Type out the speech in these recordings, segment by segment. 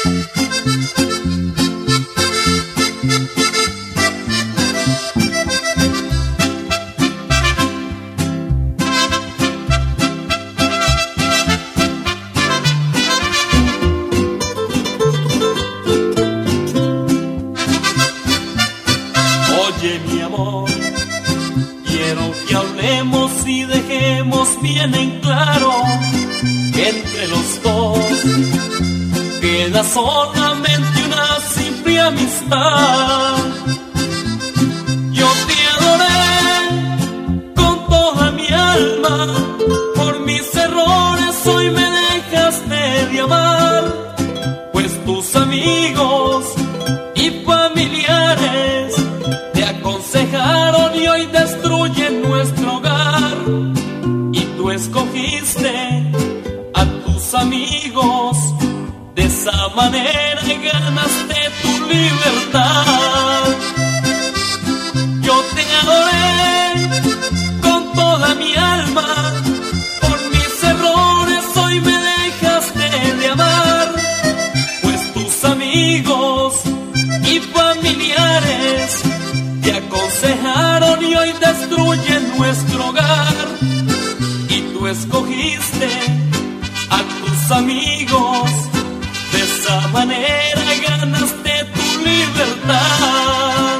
Oye, mi amor, quiero que hablemos y dejemos bien en claro que entre los dos queda solamente una simple amistad. Yo te adoré con toda mi alma, por mis errores hoy me dejaste de amar, pues tus amigos y familiares te aconsejaron y hoy destruyen nuestro hogar. Y tú escogiste a tus amigos, de esa manera ganaste tu libertad. Yo te adoré con toda mi alma, por mis errores hoy me dejaste de amar, pues tus amigos y familiares te aconsejaron y hoy destruyen nuestro hogar. Y tú escogiste a tus amigos, de esa manera ganaste tu libertad.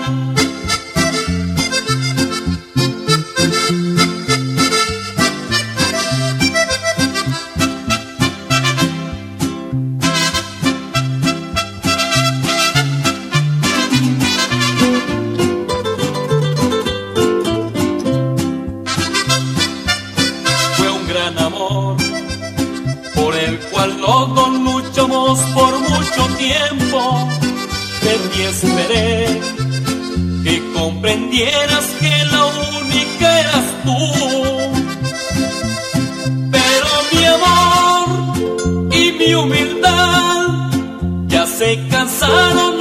Amor por el cual los dos luchamos por mucho tiempo. De ti esperé que comprendieras que la única eras tú, pero mi amor y mi humildad ya se cansaron